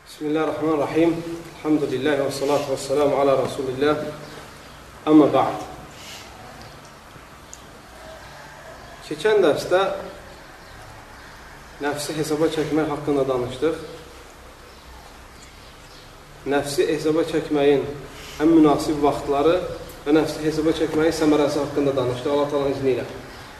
Bismillahirrahmanirrahim. Elhamdülillahi və salatu və selamu ala Rasulillah. Amma ba'd. Keçən dərsdə nəfsi hesaba çəkmək haqqında danışdıq. Nəfsi hesaba çəkməyin ən münasib vaxtları və nəfsi hesaba çəkməyin səmərəsi haqqında danışdıq Allah Taala'nın izni ilə.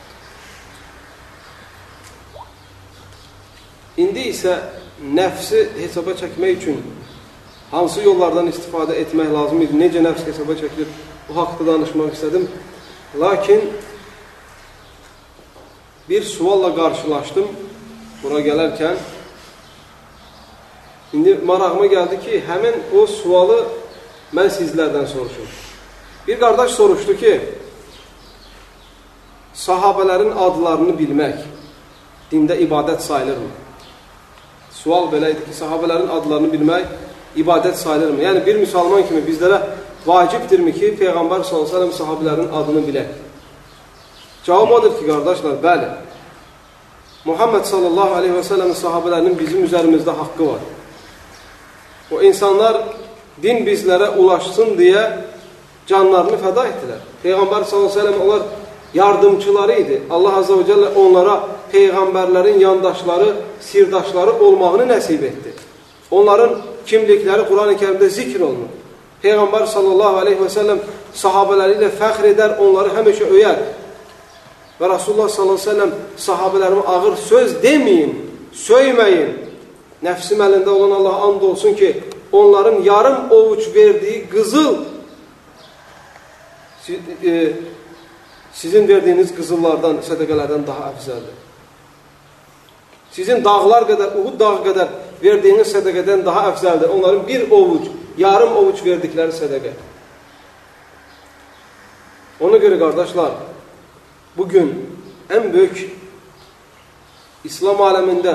İndi isə nəfsi hesaba çəkmək üçün hansı yollardan istifadə etmək lazım idi, necə nəfs hesaba çəkilir, bu haqda danışmaq istədim. Lakin bir sualla qarşılaşdım bura gələrkən. İndi marağıma gəldi ki, həmin o sualı mən sizlərdən soruşum. Bir qardaş soruşdu ki, sahabələrin adlarını bilmək dində ibadət sayılırmı? Sual belə idi ki, sahabələrin adlarını bilmək ibadət sayılırmı? Yəni, bir müsəlman kimi bizlərə vacibdirmi ki, Peyğəmbər s.ə.v sahabələrin adını bilək? Cavab odur ki, qardaşlar, bəli. Muhammed s.ə.v sahabələrinin bizim üzərimizdə haqqı var. O insanlar din bizlərə ulaşsın deyə canlarını fəda etdilər. Peyğəmbər s.ə.v onlar yardımçıları idi. Allah Azze ve Celle onlara peyğəmbərlərin yandaşları, sirdaşları olmağını nəsib etdi. Onların kimlikləri Quran-ı Kərimdə zikr olunur. Peyğəmbər sallallahu aleyhi və səlləm sahabələri ilə fəxr edər, onları həmişə öyər. Və Rasulullah sallallahu aleyhi və səlləm sahabələrimi ağır söz deməyin, söyməyin. Nəfsim əlində olan Allah and olsun ki, onların yarım ovuç verdiyi qızıl sizin verdiyiniz qızıllardan, sədəqələrdən daha əfzəldir. Sizin dağlar qədər, Uhud dağı qədər verdiyiniz sədəqədən daha əfzəldir. Onların bir ovuc, yarım ovuc verdikləri sədəqə. Ona görə, qardaşlar, bugün ən böyük İslam aləmində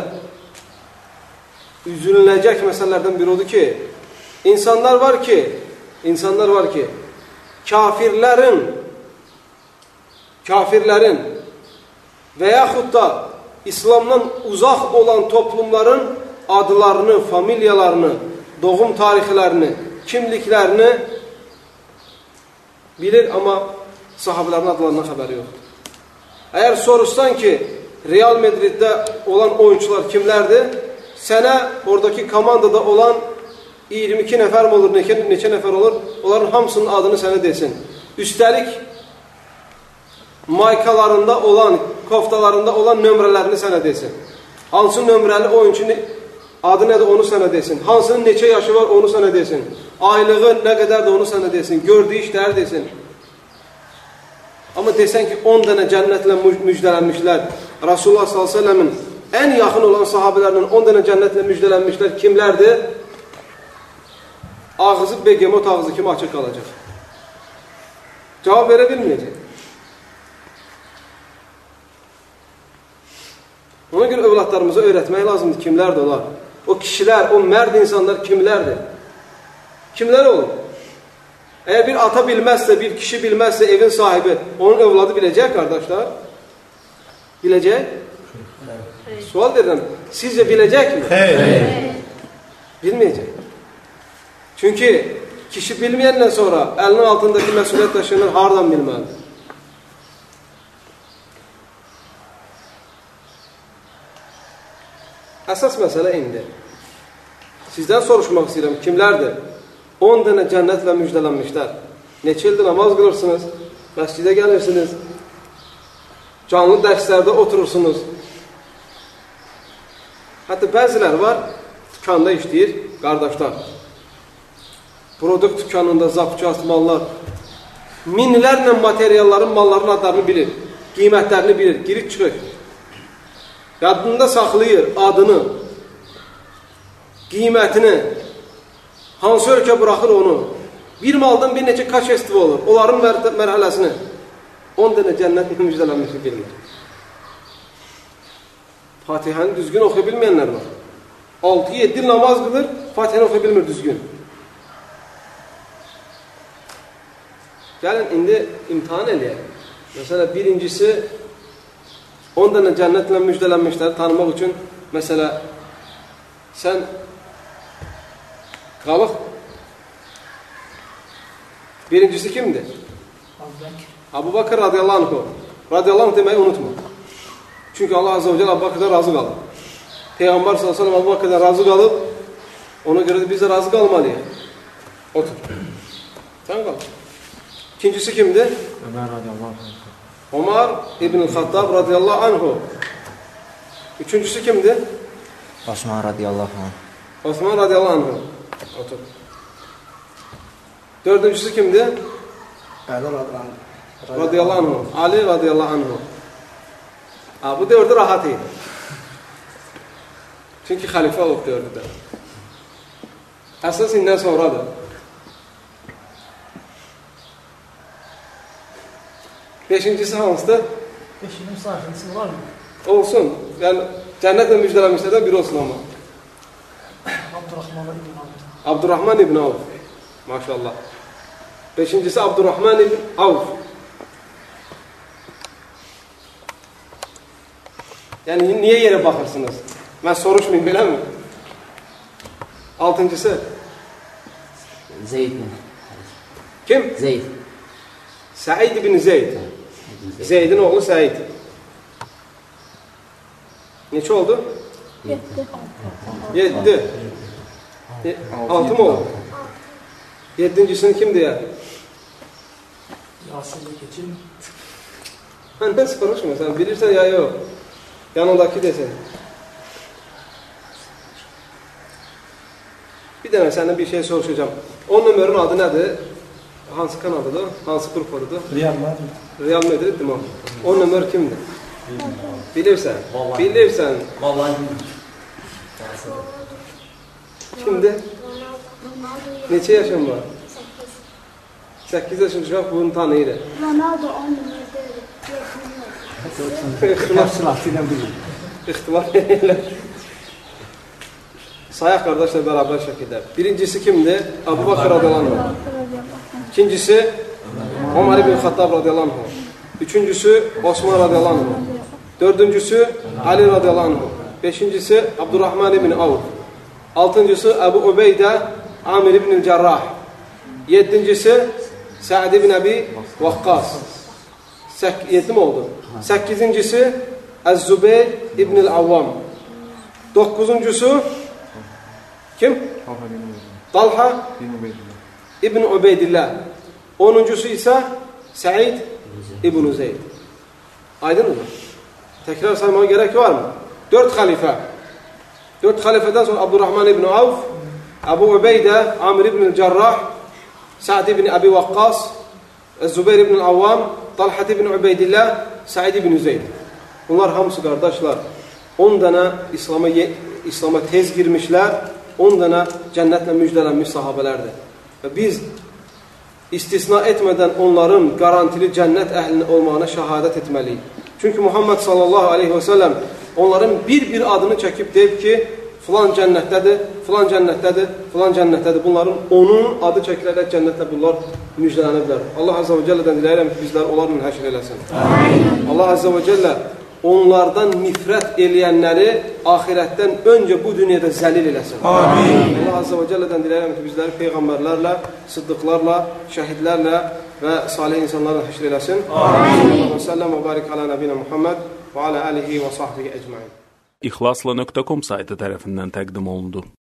üzülünəcək məsələlərdən biri odur ki, insanlar var ki, kafirlərin və yaxud da İslamdan uzaq olan toplumların adlarını, familiyalarını, doğum tarixlərini, kimliklərini bilir, amma sahabələrin adlarından xəbəri yoxdur. Əgər soruşsan ki, Real Madriddə olan oyuncular kimlərdir? Sənə oradakı komandada olan 22 nəfər mi olur, neçə nəfər olur? Onların hamısının adını sənə desin. Üstəlik, maykalarında olan, koftalarında olan nömrələrini sənə desin. Hansı nömrəli oyuncunun adı nədir, onu sənə desin. Hansının neçə yaşı var, onu sənə desin. Aylığı nə qədərdir, onu sənə desin. Gördüyü işləri desin. Amma desən ki, 10 dənə cənnətlə müjdələnmişlər. Rasulullah s.ə.v-in ən yaxın olan sahabələrinin 10 dənə cənnətlə müjdələnmişlər kimlərdir? Ağzı begemot ağzı kimi açıq qalacaq. Cavab verə bilməyəcək. Ona görə övladlarımıza öyrətmək lazımdır kimlərdir onlar. O kişilər, o mərd insanlar kimlərdir? Kimlər olur? Əgər bir ata bilməzsə, bir kişi bilməzsə, evin sahibi, onun övladı biləcək, qardaşlar? Biləcək? Sual verirəm, sizcə biləcəkmi? Bilməyəcək. Çünki kişi bilməyəndən sonra əlinin altındakı məsuliyyət daşını haradan bilməlidir? Əsas məsələ indi. Sizdən soruşmaq istəyirəm, kimlərdir? 10 dənə cənnətlə müjdələnmişlər. Neçə ildir namaz qılırsınız, məscidə gəlirsiniz, canlı dərslərdə oturursunuz. Hətta bəzilər var, dükanda işləyir, qardaşlar. Produkt dükkanında zapçast mallar, minlərlə materialların, malların adlarını bilir, qiymətlərini bilir, girib çıxır. Yadında saxlayır adını, qiymətini, hansı ölkə buraxır onu. Bir maldan bir neçə kaçestivi olur. Onların mərhələsini 10 dənə cənnət müjdələnmişi bilmir. Fatihəni düzgün oxuya bilməyənlər var. 6-7 il namaz qılır, Fatihəni oxuya bilmir düzgün. Gəlin, indi imtihan eləyək. Məsələ, birincisi, 10 dənə cənnətlə müjdələnmişləri tanımaq üçün, məsələ, sən Qalıq. Birincisi kimdir? Abu Bakr radiyallahu anh. Radiyallahu anh deməyi unutma. Çünki Allah azze ve celle Abu Bakr'dan razı qalıb. Peyğəmbər sallallahu aleyhi ve sellem Abu Bakr'dan razı qalıb. Ona görə də biz də razı qalmalıyıq. Otur. Sen qal. İkincisi kimdir? Ömer radiyallahu anh. Ömer İbn-i Xattab radiyallahu anhu. Üçüncüsü kimdir? Osman radiyallahu anh. Osman radiyallahu anhu. Otur. Dördüncüsü kimdir? Ali Radiyallahu anhu. Ali radiyallahu anhu. Bu dördü rahat idi. Çünki xəlifə olub dördü də. Əsas indən sonradır. Beşincisi hansıdır? Beşinin sayfası var mı? Olsun. Yəni, cənnətlə müjdələmişlərdən biri olsun ama. Abdurrahman ibn Avf. Abdurrahman ibn Avf. Maşallah. Beşincisi Abdurrahman ibn Avf. Yəni, niyə yerə baxırsınız? Mən soruşmayayım, belə mi? Altıncısı? Zeyd. Kim? Zeyd. Səid ibn Zeyd. Zeydin oğlu Səid. Neçə oldu? 7. 6 mı oldu? Yedincisini kim deyər? Yasir'le geçin. Məndən soruşma, sən bilirsən ya yox. Yanındakı desin. Bir dənə səndən bir şey soruşacağım. 10 nömrün adı nədir? Hansı kanalıdır? Hansı qrup adıdır? Real Madrid. Real Madrid mi? 10 nömr kimdir? Bilirsən. Bilirsən. Vallahi Kimdir? Neçə yaşın var? 8 yaşın uşaq bunu tanıyır. Ronaldo 10 İxtilaf silahıyla bilir. İxtilaf elə. Sayaq qardaşlar bərabər şəkildə. Birincisi kimdir? Abu Bakr radiyallahu anh. İkincisi Ömer ibn Xattab radiyallahu anh. Üçüncüsü Osman radiyallahu anh. Dördüncüsü Ali radiyallahu anh. Beşincisi Abdurrahman ibn Avf. Altıncısı Ebu Ubeydə Amir ibn Cerrah. Yedincisi Sa'd ibn Abi Waqqas. 7 mi oldu? Sekizincisi Ez-Zübeyr ibn Avvam. Dokuzuncusu kim? Talha ibn Ubeydillah. 10'uncusu ise Sa'id ibn Zeyd. Aydın mı? Tekrar saymaya gerek var mı? 4 halife. 4 halifeden sonra Abdurrahman ibn Avf, Ebu Ubeyde, Amir ibn Cerrah, Sa'd ibn Abi Waqqas, Zübeyir ibn Avvam, Talha ibn Ubeydillah, Sa'id ibn Zeyd. Bunlar hamısı qardaşlar 10 dənə İslam'a tez girmişlər, 10 dənə cənnətlə müjdələnmiş sahabələrdir. Və biz istisna etmədən onların garantili cənnət əhlinin olmağına şəhadət etməliyik. Çünki Muhammed sallallahu aleyhi ve sellem onların bir adını çəkib deyib ki, filan cənnətdədir, filan cənnətdədir, filan cənnətdədir. Bunların onun adı çəkilərək cənnətlə bunlar müjdələniblər. Allah azze ve celle'dən diləyirəm ki, bizlər onlarla həşr eləsin. Amin. Allah azze ve celle onlardan nifrət eləyənləri ahirətdən öncə bu dünyada zəlil eləsin. Amin. Allah azze ve celle'dən diləyirəm ki, bizləri peyğəmbərlərlə, sıddıqlarla, şəhidlərlə və salih insanlarla həşr eləsin. Amin. Sallallahu səlləm və barik alə nəbinə Muhammed və alə alihi və sahbihi əcmain. İxlasla.com saytı tərəfindən təqdim olundu.